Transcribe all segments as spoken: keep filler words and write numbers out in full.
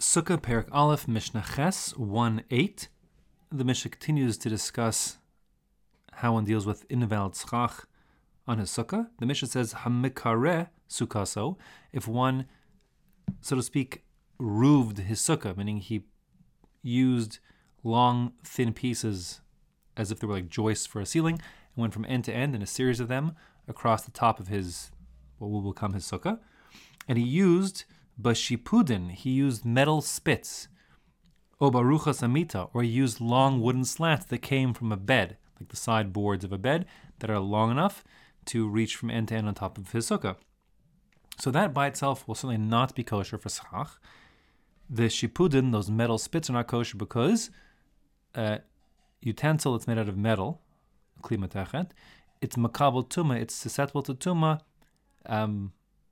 Sukkah Perak Aleph Mishnah Ches one eight. The Mishnah continues to discuss how one deals with invalid schach on his sukkah. The Mishnah says Hamikare Sukkaso, if one, so to speak, roofed his sukkah, meaning he used long, thin pieces as if they were like joists for a ceiling, and went from end to end in a series of them across the top of his, what will become his sukkah. And he used bashipudin, he used metal spits, o baruchas amita, or he used long wooden slats that came from a bed, like the side boards of a bed that are long enough to reach from end to end on top of his sukkah. So that by itself will certainly not be kosher for schach. The shipudin, those metal spits, are not kosher because a utensil that's made out of metal, kli matachet, it's makabel tuma, it's susceptible to tuma, um,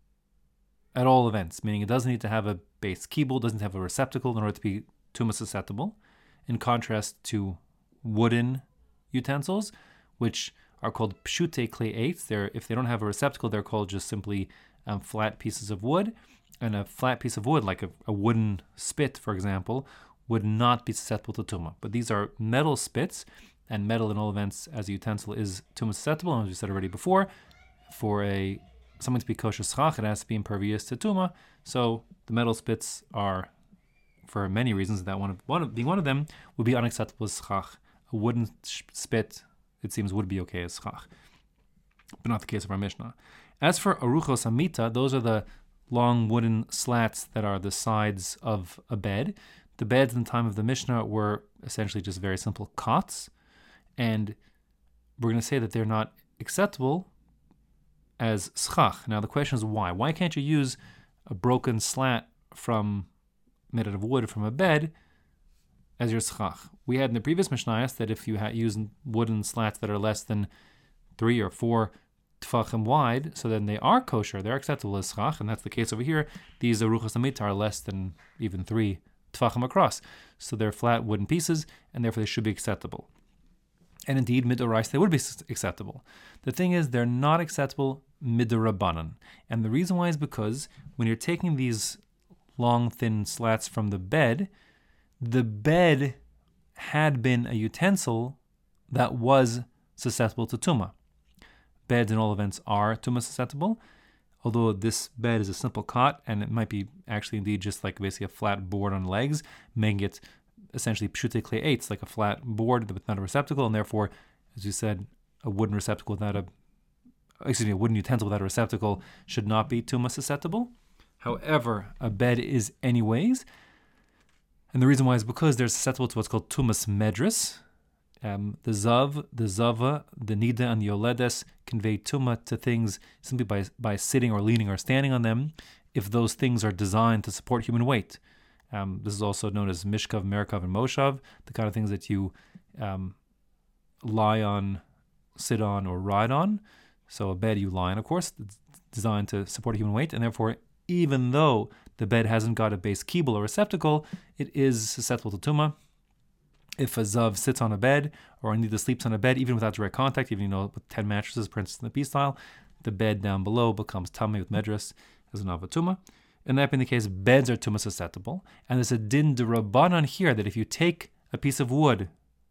at all events, meaning it doesn't need to have a base kibul, doesn't have a receptacle in order to be tuma susceptible, in contrast to wooden utensils, which are called pshute klei eitz. They're, if they don't have a receptacle, they're called just simply um, flat pieces of wood, and a flat piece of wood, like a, a wooden spit, for example, would not be susceptible to tuma. But these are metal spits, and metal in all events as a utensil is tuma susceptible, and as we said already before, for a something to be kosher schach, it has to be impervious to tuma. So the metal spits are, for many reasons, that one of one of being one of them, would be unacceptable as schach. A wooden spit, it seems, would be okay as schach, but not the case of our Mishnah. As for aruchos amita, those are the long wooden slats that are the sides of a bed. The beds in the time of the Mishnah were essentially just very simple cots, and we're going to say that they're not acceptable as schach. Now the question is why? Why can't you use a broken slat from made out of wood from a bed as your schach? We had in the previous Mishnayos that if you had used wooden slats that are less than three or four tfachim wide, so then they are kosher, they're acceptable as schach, and that's the case over here. These aruchas amita are less than even three tfachim across, so they're flat wooden pieces, and therefore they should be acceptable. And indeed, midorais, they would be acceptable. The thing is, they're not acceptable midorabanan. And the reason why is because when you're taking these long, thin slats from the bed, the bed had been a utensil that was susceptible to tuma. Beds in all events are tuma susceptible, although this bed is a simple cot, and it might be actually indeed just like basically a flat board on legs, making it essentially pshute klei eitz, like a flat board with not a receptacle, and therefore, as you said, a wooden receptacle without a, excuse me, a wooden utensil without a receptacle should not be tuma susceptible. However, a bed is anyways, and the reason why is because they're susceptible to what's called tumas medris. Um, the zav, the zava, the nida, and the yoledes convey tuma to things simply by by sitting or leaning or standing on them, if those things are designed to support human weight. Um, this is also known as mishkav, merkav, and moshav, the kind of things that you um, lie on, sit on, or ride on. So a bed you lie on, of course, it's designed to support human weight, and therefore, even though the bed hasn't got a base kibul or receptacle, it is susceptible to tuma. If a zav sits on a bed, or Anida sleeps on a bed, even without direct contact, even you know with ten mattresses, for instance, in the peace style, the bed down below becomes tummy with medras as an avatuma. And that being the case, beds are tuma susceptible. And there's a din de rabbanan here that if you take a piece of wood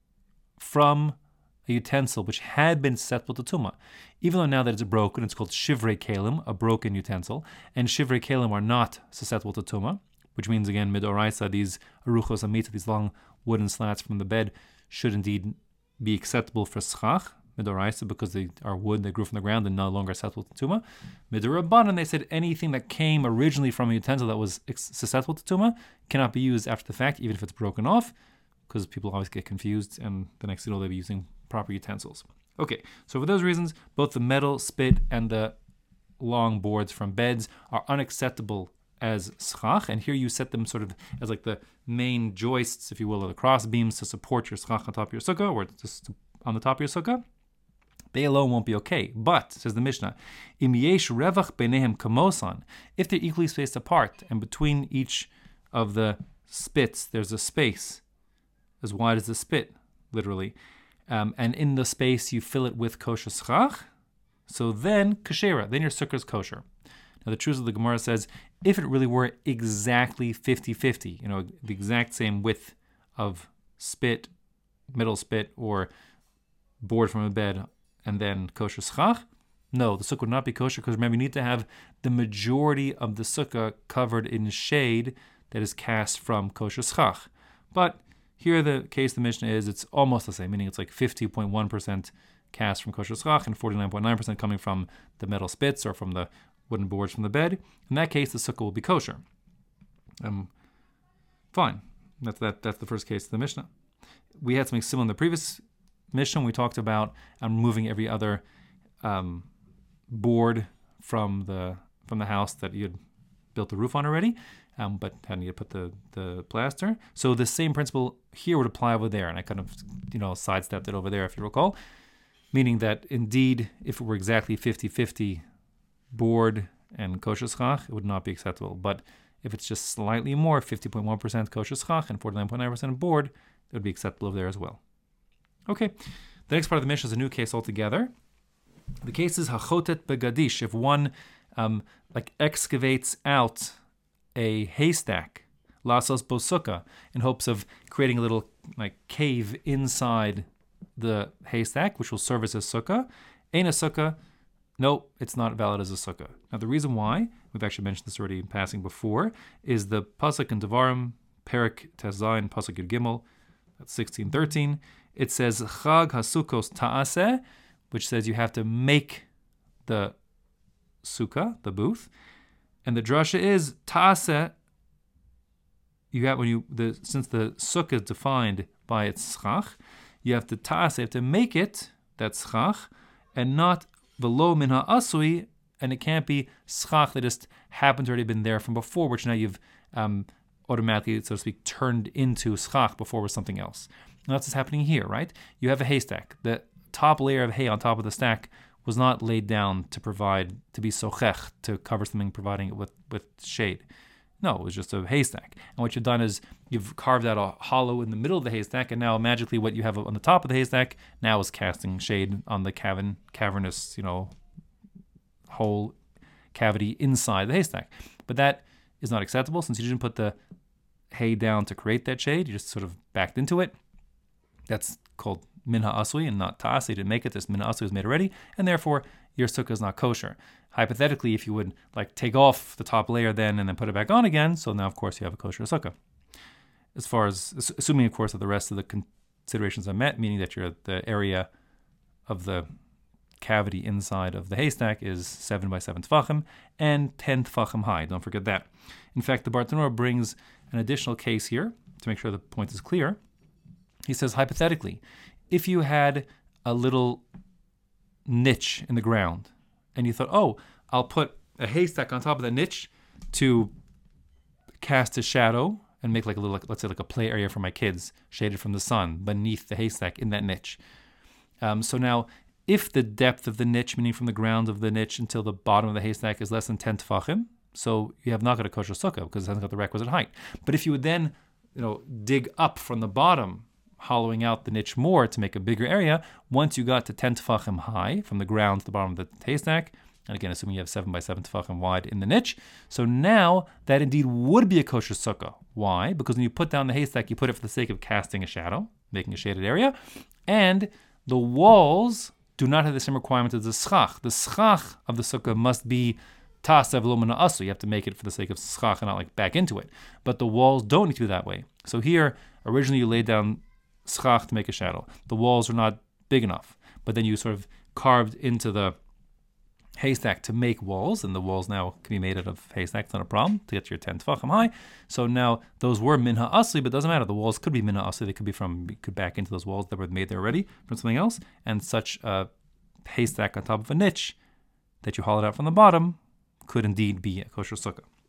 from a utensil which had been susceptible to tuma, even though now that it's broken, it's called shivrei kelim, a broken utensil, and shivrei kelim are not susceptible to tuma, which means again, midoraisa, these aruchos amita, these long wooden slats from the bed, should indeed be acceptable for schach, midoraisa, because they are wood, they grew from the ground and no longer susceptible to tuma. Midorabbanan, they said anything that came originally from a utensil that was susceptible to tuma cannot be used after the fact, even if it's broken off, because people always get confused, and the next thing you know, they'll be using proper utensils. Okay, so for those reasons, both the metal spit and the long boards from beds are unacceptable as schach, and here you set them sort of as like the main joists, if you will, or the cross beams to support your schach on top of your sukkah, or just on the top of your sukkah. They alone won't be okay. But, says the Mishnah, im yesh revach beinehem kamosan, if they're equally spaced apart, and between each of the spits there's a space as wide as the spit, literally, um, and in the space you fill it with kosher schach, so then kashera, then your sukkah is kosher. Now the truth of the Gemara says, if it really were exactly fifty-fifty, you know, the exact same width of spit, middle spit, or board from a bed, and then kosher schach, no, the sukkah would not be kosher, because remember, you need to have the majority of the sukkah covered in shade that is cast from kosher schach. But here the case of the Mishnah is it's almost the same, meaning it's like fifty point one percent cast from kosher schach and forty-nine point nine percent coming from the metal spits or from the wooden boards from the bed. In that case, the sukkah will be kosher. Um, fine. That's that. That's the first case of the Mishnah. We had something similar in the previous Mishnah when we talked about um, removing every other um, board from the from the house that you had built the roof on already, um, but hadn't yet put the, the plaster. So the same principle here would apply over there, and I kind of, you know, sidestepped it over there, if you recall, meaning that indeed, if it were exactly fifty-fifty board and kosher schach, it would not be acceptable. But if it's just slightly more, fifty point one percent kosher schach and forty-nine point nine percent board, it would be acceptable over there as well. Okay, the next part of the Mishnah is a new case altogether. The case is hachotet begadish. If one um, like excavates out a haystack, lasos bosuka, in hopes of creating a little like cave inside the haystack, which will serve as a sukkah, ain't a sukkah. No, it's not valid as a sukkah. Now the reason why, we've actually mentioned this already in passing before, is the pasuk in Devarim, Perik Tezayin, pasuk Yud Gimel, that's sixteen thirteen. It says Chag Hasukos Ta'aseh, which says you have to make the sukkah, the booth, and the drasha is Ta'aseh. You have when you the since the sukkah is defined by its schach, you have to Ta'aseh, you have to make it that schach, and not below min ha'asui, and it can't be schach that just happened to already been there from before, which now you've um, automatically, so to speak, turned into schach before with something else. And that's what's happening here, right? You have a haystack. The top layer of hay on top of the stack was not laid down to provide, to be sochech, to cover something, providing it with, with shade. No, it was just a haystack. And what you've done is you've carved out a hollow in the middle of the haystack, and now magically what you have on the top of the haystack now is casting shade on the cavern, cavernous, you know, hole, cavity inside the haystack. But that is not acceptable since you didn't put the hay down to create that shade. You just sort of backed into it. That's called min ha'asui and not ta'as. You didn't make it. This min ha'asui was made already, and therefore your sukkah is not kosher. Hypothetically, if you would like take off the top layer then and then put it back on again, so now of course you have a kosher sukkah. As far as, assuming of course that the rest of the considerations are met, meaning that your the area of the cavity inside of the haystack is seven by seven tefachim and ten tefachim high. Don't forget that. In fact, the Bartanura brings an additional case here to make sure the point is clear. He says, hypothetically, if you had a little niche in the ground and you thought, oh, I'll put a haystack on top of that niche to cast a shadow and make like a little, let's say like a play area for my kids, shaded from the sun beneath the haystack in that niche. Um, so now, if the depth of the niche, meaning from the ground of the niche until the bottom of the haystack, is less than ten tefachim, so you have not got a kosher sukkah because it hasn't got the requisite height. But if you would then, you know, dig up from the bottom, hollowing out the niche more to make a bigger area, once you got to ten tefachim high from the ground to the bottom of the haystack, and again, assuming you have seven by seven tefachim wide in the niche, so now that indeed would be a kosher sukkah. Why? Because when you put down the haystack, you put it for the sake of casting a shadow, making a shaded area, and the walls do not have the same requirement as the schach. The schach of the sukkah must be ta'asev lo min ha'asui. You have to make it for the sake of schach and not like back into it. But the walls don't need to be that way. So here, originally you laid down schach to make a shadow. The walls are not big enough, but then you sort of carved into the haystack to make walls, and the walls now can be made out of haystacks, not a problem, to get to your ten tefachim high. So now those were min ha'asli, but it doesn't matter. The walls could be min ha'asli. They could be from, you could back into those walls that were made there already from something else, and such a haystack on top of a niche that you hollowed out from the bottom could indeed be a kosher sukkah.